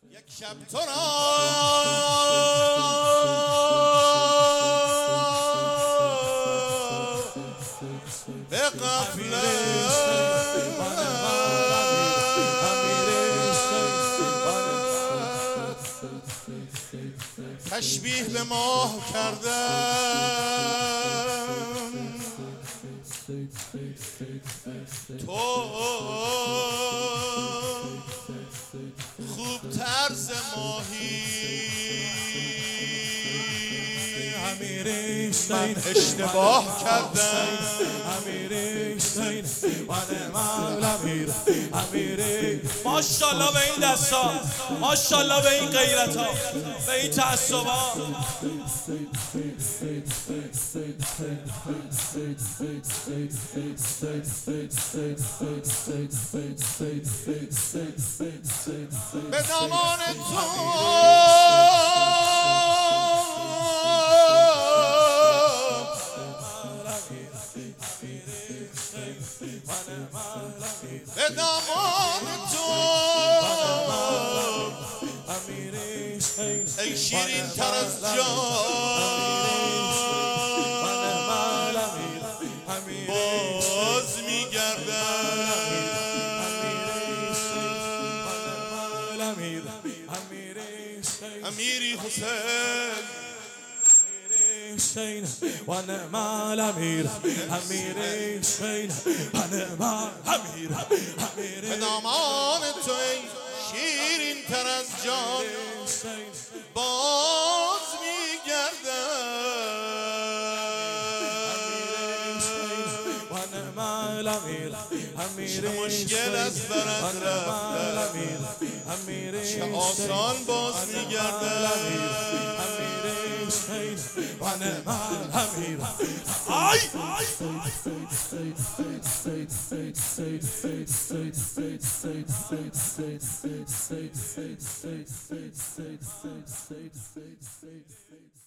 یک شب تو را به غفلت تشبیه به ماه کردم، تو خوب طرز ماهی، من اشتباه کردم. ماشاءالله به این دستا، ماشاءالله به این غیرتا، به این تعصبا. به دامان تو به دامان تو ای شیرین تر از جان باز میگردم. امیری حسین و نعم الامیر، امیر حسین و نعم الامیر. به دامان تو ای شیرین تر از جان باز میگردم. چه مشکل از برد رفتن، چه آسان باز میگردم. آی